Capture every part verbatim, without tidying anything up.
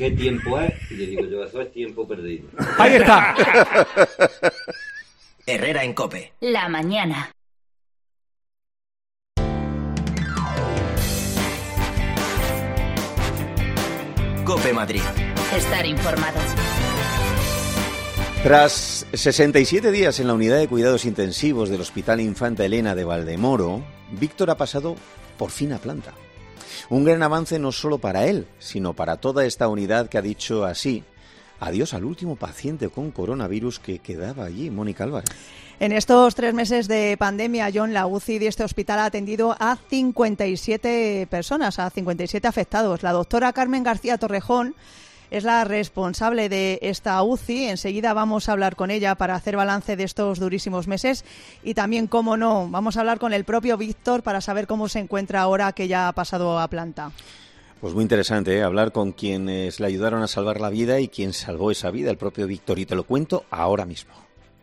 ¿qué tiempo es? Y le digo yo, eso es tiempo perdido. ¡Ahí está! Herrera en COPE. La mañana. COPE Madrid. Estar informado. Tras sesenta y siete días en la unidad de cuidados intensivos del Hospital Infanta Elena de Valdemoro, Víctor ha pasado por fin a planta. Un gran avance no solo para él, sino para toda esta unidad que ha dicho así adiós al último paciente con coronavirus que quedaba allí, Mónica Álvarez. En estos tres meses de pandemia, John, la U C I de este hospital ha atendido a cincuenta y siete personas, a cincuenta y siete afectados. La doctora Carmen García Torrejón es la responsable de esta U C I. Enseguida vamos a hablar con ella para hacer balance de estos durísimos meses y también, cómo no, vamos a hablar con el propio Víctor para saber cómo se encuentra ahora que ya ha pasado a planta. Pues muy interesante, ¿eh? Hablar con quienes le ayudaron a salvar la vida y quien salvó esa vida, el propio Víctor. Y te lo cuento ahora mismo.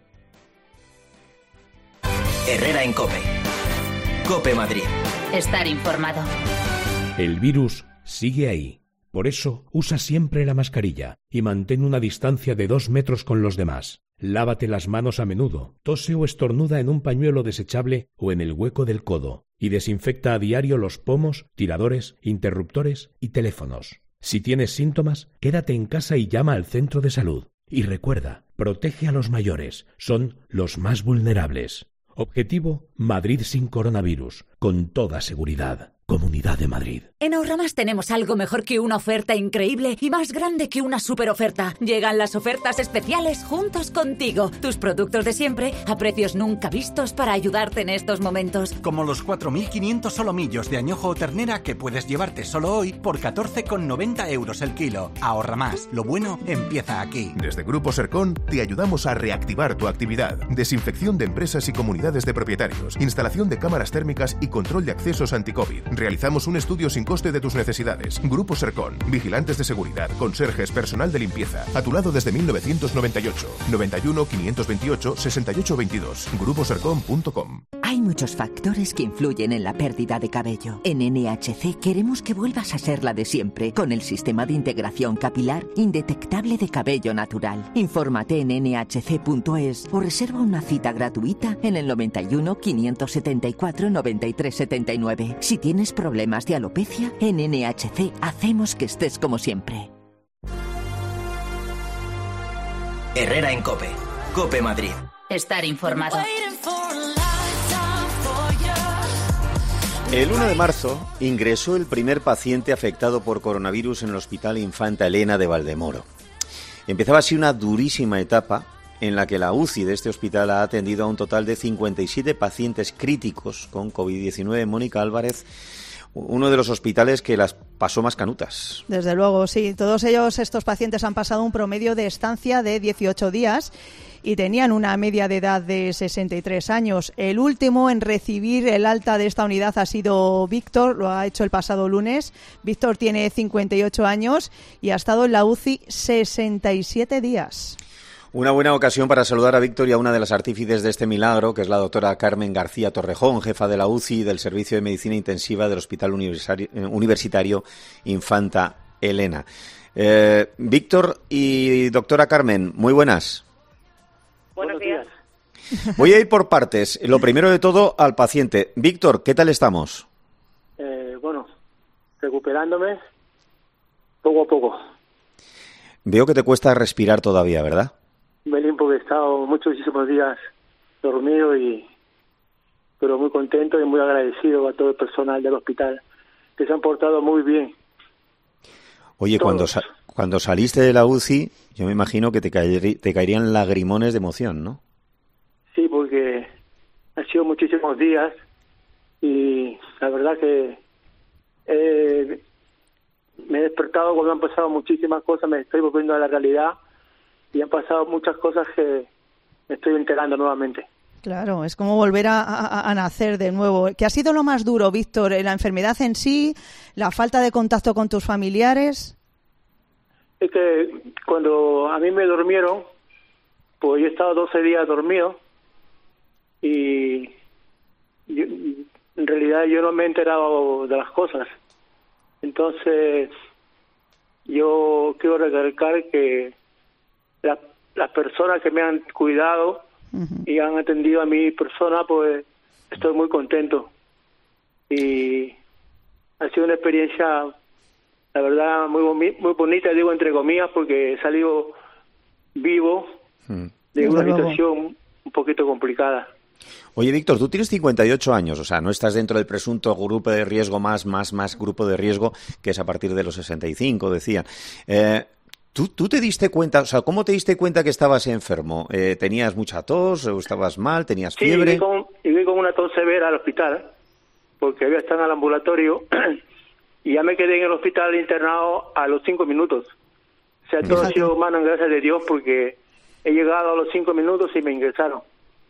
Herrera en COPE. COPE Madrid. Estar informado. El virus sigue ahí. Por eso, usa siempre la mascarilla y mantén una distancia de dos metros con los demás. Lávate las manos a menudo, tose o estornuda en un pañuelo desechable o en el hueco del codo y desinfecta a diario los pomos, tiradores, interruptores y teléfonos. Si tienes síntomas, quédate en casa y llama al centro de salud. Y recuerda, protege a los mayores, son los más vulnerables. Objetivo, Madrid sin coronavirus, con toda seguridad. Comunidad de Madrid. En Ahorramás tenemos algo mejor que una oferta increíble y más grande que una superoferta. Llegan las ofertas especiales juntos contigo. Tus productos de siempre a precios nunca vistos para ayudarte en estos momentos. Como los cuatro mil quinientos solomillos de añojo o ternera que puedes llevarte solo hoy por catorce con noventa euros el kilo. Ahorramás. Lo bueno empieza aquí. Desde Grupo Sercon te ayudamos a reactivar tu actividad. Desinfección de empresas y comunidades de propietarios. Instalación de cámaras térmicas y control de accesos anti-COVID. Realizamos un estudio sin coste de tus necesidades. Grupo Sercon. Vigilantes de seguridad, conserjes, personal de limpieza. A tu lado desde mil novecientos noventa y ocho. noventa y uno, quinientos veintiocho, sesenta y ocho veintidós. grupo sercon punto com. Hay muchos factores que influyen en la pérdida de cabello. En N H C queremos que vuelvas a ser la de siempre, con el sistema de integración capilar indetectable de cabello natural. Infórmate en ene hache ce punto es o reserva una cita gratuita en el noventa y uno, quinientos setenta y cuatro, noventa y tres setenta y nueve. Si tienes problemas de alopecia, en N H C hacemos que estés como siempre. Herrera en COPE. COPE Madrid. Estar informado. El uno de marzo ingresó el primer paciente afectado por coronavirus en el Hospital Infanta Elena de Valdemoro. Empezaba así una durísima etapa en la que la U C I de este hospital ha atendido a un total de cincuenta y siete pacientes críticos con covid diecinueve. Mónica Álvarez, uno de los hospitales que las pasó más canutas. Desde luego, sí. Todos ellos, estos pacientes, han pasado un promedio de estancia de dieciocho días y tenían una media de edad de sesenta y tres años. El último en recibir el alta de esta unidad ha sido Víctor, lo ha hecho el pasado lunes. Víctor tiene cincuenta y ocho años y ha estado en la U C I sesenta y siete días. Una buena ocasión para saludar a Víctor y a una de las artífices de este milagro, que es la doctora Carmen García Torrejón, jefa de la U C I del Servicio de Medicina Intensiva del Hospital Universitario Infanta Elena. Eh, Víctor y doctora Carmen, muy buenas. Buenos días. Voy a ir por partes. Lo primero de todo, al paciente. Víctor, ¿qué tal estamos? Eh, bueno, recuperándome poco a poco. Veo que te cuesta respirar todavía, ¿verdad? Me limpo, que he estado muchísimos días dormido, y pero muy contento y muy agradecido a todo el personal del hospital, que se han portado muy bien. Oye, cuando, sa- cuando saliste de la U C I, yo me imagino que te, caer- te caerían lagrimones de emoción, ¿no? Sí, porque han sido muchísimos días y la verdad que eh, me he despertado cuando han pasado muchísimas cosas, me estoy volviendo a la realidad y han pasado muchas cosas que me estoy enterando nuevamente. Claro, es como volver a, a, a nacer de nuevo. ¿Qué ha sido lo más duro, Víctor? ¿La enfermedad en sí? ¿La falta de contacto con tus familiares? Es que cuando a mí me durmieron, pues yo he estado doce días dormido y yo, en realidad yo no me he enterado de las cosas. Entonces, yo quiero recalcar que la, las personas que me han cuidado uh-huh. y han atendido a mi persona, pues estoy muy contento. Y ha sido una experiencia, la verdad, muy, muy bonita, digo entre comillas, porque he salido vivo uh-huh. de una situación un poquito complicada. Oye, Víctor, tú tienes cincuenta y ocho años, o sea, no estás dentro del presunto grupo de riesgo más, más, más grupo de riesgo, que es a partir de los sesenta y cinco, decían. Eh, ¿tú, ¿Tú te diste cuenta, o sea, cómo te diste cuenta que estabas enfermo? Eh, ¿Tenías mucha tos o estabas mal, tenías sí, fiebre? Sí, llegué, llegué con una tos severa al hospital, porque había estado en el ambulatorio, y ya me quedé en el hospital internado a los cinco minutos. O sea, todo ha sido humano, gracias de Dios, porque he llegado a los cinco minutos y me ingresaron.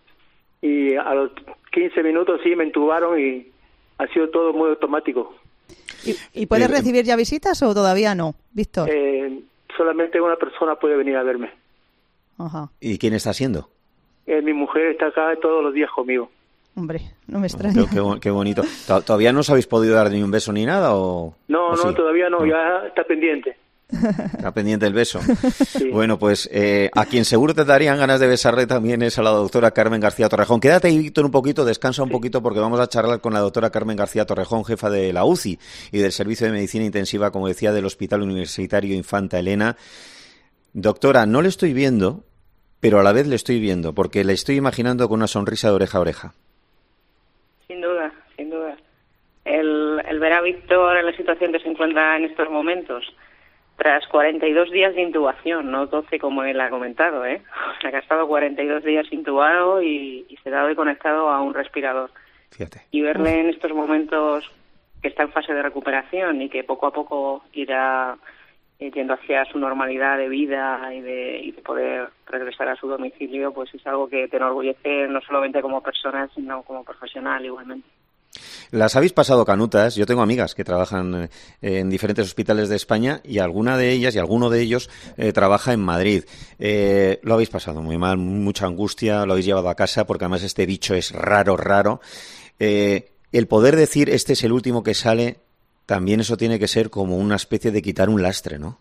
Y a los quince minutos sí me entubaron y ha sido todo muy automático. ¿Y, y puedes eh, recibir ya visitas o todavía no, Víctor? Eh, solamente una persona puede venir a verme. Ajá. ¿Y quién está haciendo? Eh, mi mujer está acá todos los días conmigo. Hombre, no me extraña. Qué, qué, qué bonito. ¿Todavía no os habéis podido dar ni un beso ni nada? O, no, o no, sí? todavía no, no, ya está pendiente. Está pendiente el beso. Sí. Bueno, pues eh, a quien seguro te darían ganas de besarle también es a la doctora Carmen García Torrejón. Quédate ahí, Víctor, un poquito, descansa un poquito, porque vamos a charlar con la doctora Carmen García Torrejón, jefa de la U C I y del Servicio de Medicina Intensiva, como decía, del Hospital Universitario Infanta Elena. Doctora, no le estoy viendo, pero a la vez le estoy viendo, porque le estoy imaginando con una sonrisa de oreja a oreja. Sin duda, sin duda. El, el ver a Víctor en la situación que se encuentra en estos momentos, tras cuarenta y dos días de intubación, no doce como él ha comentado, ¿eh? O sea, que ha estado cuarenta y dos días intubado y, y sedado y conectado a un respirador. Fíjate. Y verle en estos momentos que está en fase de recuperación y que poco a poco irá eh, yendo hacia su normalidad de vida y de, y de poder regresar a su domicilio, pues es algo que te enorgullece no solamente como persona, sino como profesional igualmente. Las habéis pasado canutas. Yo tengo amigas que trabajan en diferentes hospitales de España y alguna de ellas y alguno de ellos eh, trabaja en Madrid. Eh, lo habéis pasado muy mal, mucha angustia, lo habéis llevado a casa porque además este bicho es raro, raro. Eh, el poder decir este es el último que sale, también eso tiene que ser como una especie de quitar un lastre, ¿no?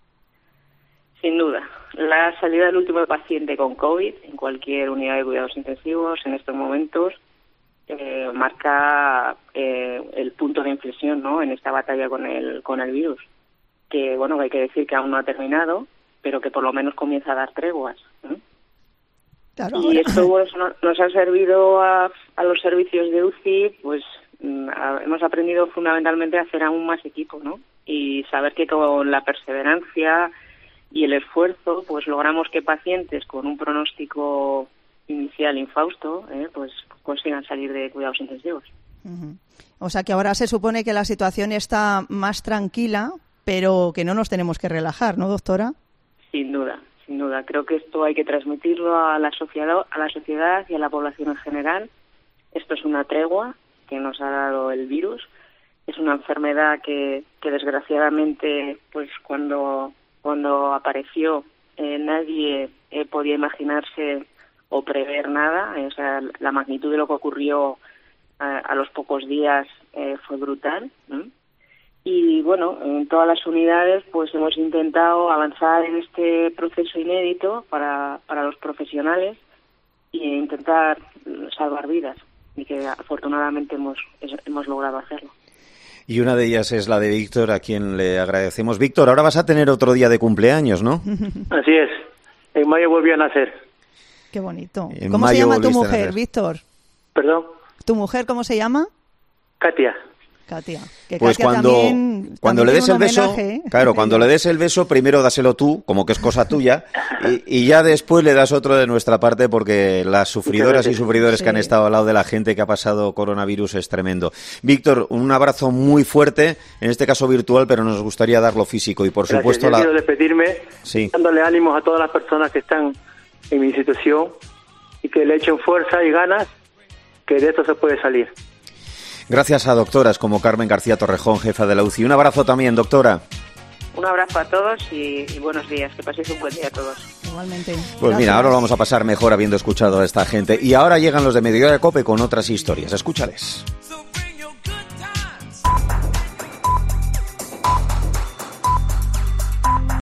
Sin duda. La salida del último paciente con COVID en cualquier unidad de cuidados intensivos en estos momentos Eh, marca eh, el punto de inflexión, ¿no?, en esta batalla con el con el virus, que bueno, hay que decir que aún no ha terminado, pero que por lo menos comienza a dar treguas, ¿eh? Claro, y esto pues, no, nos ha servido a, a los servicios de U C I, pues a, hemos aprendido fundamentalmente a hacer aún más equipo, ¿no?, y saber que con la perseverancia y el esfuerzo pues logramos que pacientes con un pronóstico inicial infausto, eh, pues consigan salir de cuidados intensivos. Uh-huh. O sea que ahora se supone que la situación está más tranquila, pero que no nos tenemos que relajar, ¿no, doctora? Sin duda, sin duda. Creo que esto hay que transmitirlo a la sociedad, a la sociedad y a la población en general. Esto es una tregua que nos ha dado el virus. Es una enfermedad que, que desgraciadamente, pues cuando cuando apareció, eh, nadie eh, podía imaginarse o prever nada. O sea, la magnitud de lo que ocurrió a, a los pocos días eh, fue brutal, ¿no? Y bueno, en todas las unidades pues hemos intentado avanzar en este proceso inédito para, para los profesionales e intentar salvar vidas, y que afortunadamente hemos, hemos logrado hacerlo. Y una de ellas es la de Víctor, a quien le agradecemos. Víctor, ahora vas a tener otro día de cumpleaños, ¿no? Así es. En mayo volví a nacer. Qué bonito. En ¿Cómo se llama tu mujer, Víctor? ¿Perdón? ¿Tu mujer cómo se llama? Katia. Katia. Que pues Katia cuando, también, cuando también le des el beso, homenaje, ¿eh? claro, cuando le des el beso, primero dáselo tú, como que es cosa tuya, y, y ya después le das otro de nuestra parte, porque las sufridoras y sufridores sí. que han estado al lado de la gente que ha pasado coronavirus es tremendo. Víctor, un abrazo muy fuerte, en este caso virtual, pero nos gustaría darlo físico, y por Gracias. supuesto... Yo la... quiero despedirme sí. dándole ánimos a todas las personas que están en mi situación, y que le echen fuerza y ganas, que de esto se puede salir. Gracias a doctoras como Carmen García Torrejón, jefa de la U C I. Un abrazo también, doctora. Un abrazo a todos y, y buenos días. Que paséis un buen día a todos. Igualmente. Pues Gracias. Mira, ahora lo vamos a pasar mejor habiendo escuchado a esta gente. Y ahora llegan los de Mediodía de COPE con otras historias. Escúchales.